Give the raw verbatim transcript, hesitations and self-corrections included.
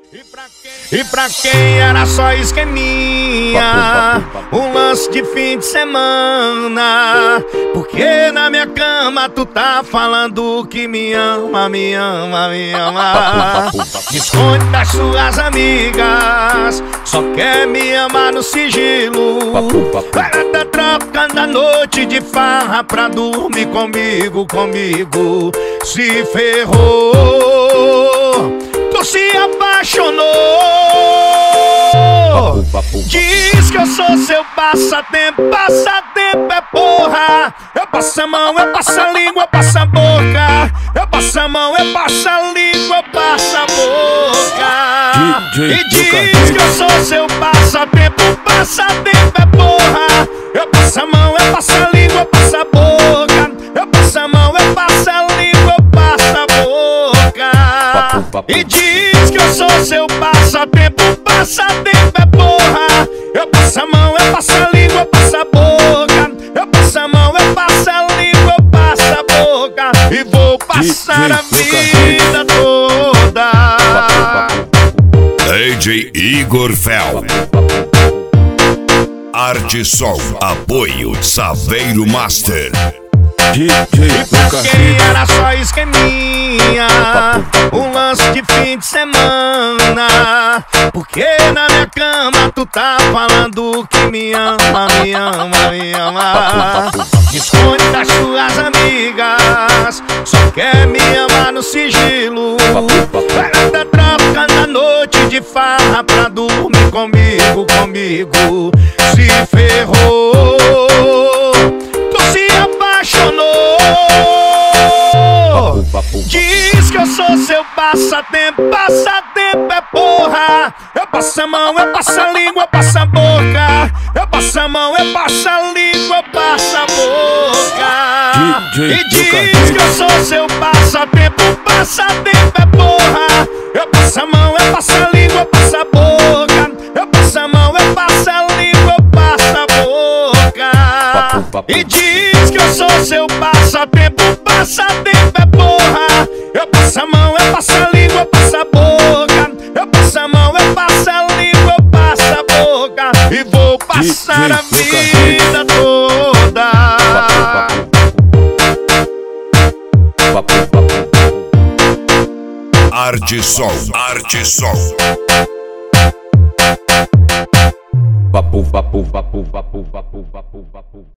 E pra quem era só esqueminha, um lance de fim de semana. Porque na minha cama tu tá falando que me ama, me ama, me ama. Me esconde das suas amigas, só quer me amar no sigilo. Ela tá trocando a noite de farra pra dormir comigo, comigo. Se ferrou, tu se apaixonou. Diz que eu sou seu passatempo, passatempo é porra. Eu passo a mão, eu passo a língua, eu passo a boca. Eu passo a mão, eu passo a língua, eu passo a boca. E diz que eu sou seu passatempo, passatempo é porra. Eu passo a mão, eu passo a língua, eu passo a boca. Eu passo a mão, eu passo a língua, eu passo a boca. E diz que eu sou seu passatempo, passatempo é porra. Eu passo a mão, eu passo a língua, eu passo a boca. Eu passo a mão, eu passo a língua, eu passo a boca. E vou passar a vida toda. D J Igor Fel, Arte Sol, apoio Saveiro Master. E pra quem era só esqueminha, um lance de fim de semana. Porque na minha cama tu tá falando que me ama, me ama, me ama. Me esconde das suas amigas, só quer me amar no sigilo. Ela tá trocando a noite de farra pra dormir comigo, comigo. Se ferrou, tu se apaixonou. Diz que eu sou seu passatempo, passatempo é porra. Eu passo a mão, eu passo a língua, eu passo a boca. Eu passo a mão, eu passo a língua, eu passo a boca. E diz que eu sou seu passatempo, passatempo é porra. Eu passo a mão, eu passo a língua, eu passo a boca. Eu passo a mão, eu passo a língua, eu passo a boca. E diz que eu sou seu passatempo, passatempo é porra. Eu passo a mão, eu passo a língua, eu passo a boca. Eu passo a mão, eu passo a língua, eu passo a boca. E vou passar a vida toda. Arte Sol, Arte Sol. Vapu, vapu, vapu, vapu, vapu, vapu, vapu.